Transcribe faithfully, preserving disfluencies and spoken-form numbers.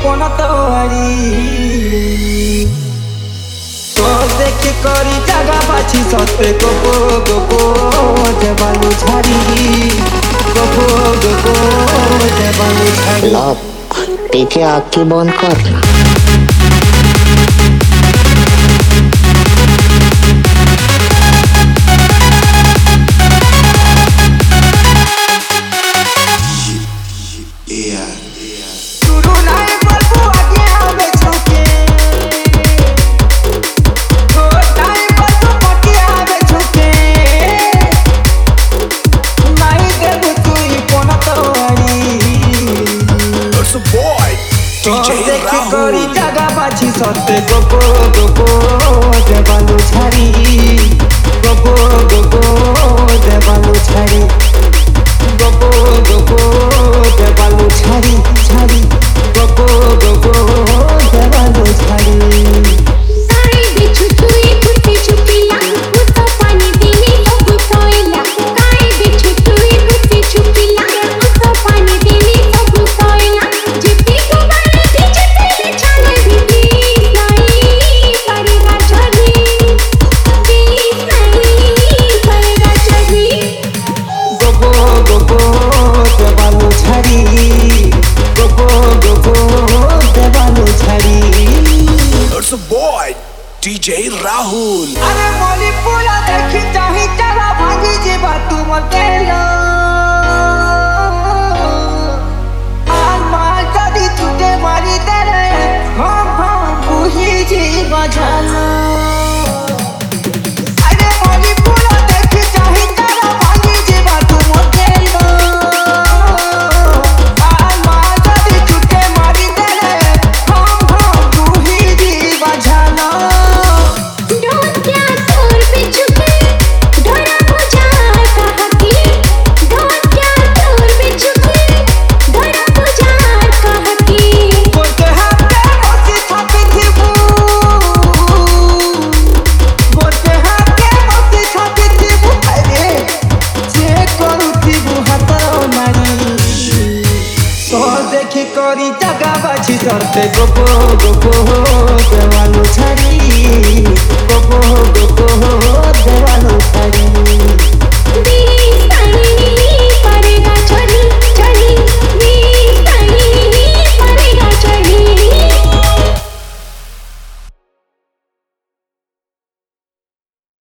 कोन तोरी तो देख करी जगह बाछी सते गोपो गोपो देवालू झाड़ी गोपो गोपो देवालू झाड़ी लव टीके आग की बंद कर करी जगह बाछी सते गोपो गोपो देवालू झाड़ी गोपो गोपो देवालू झाड़ी गोपो गोपो देवालू झाड़ी झाड़ी गोपो गोपो देवालू झाड़ी D J Rahul अरे मोली पूरा देखी चाही चला भागी जी बात तू मते लो आल माल कदी टूटे मारी तेरे हम हम बुही जी बजाना अरे मोली पूरा देखी चाही चला भागी जी बात तू मते लो आल माल कदी टूटे मारी तेरे हम हम बुही जी बजाना करी जगह बाछी सते गोपो गोपो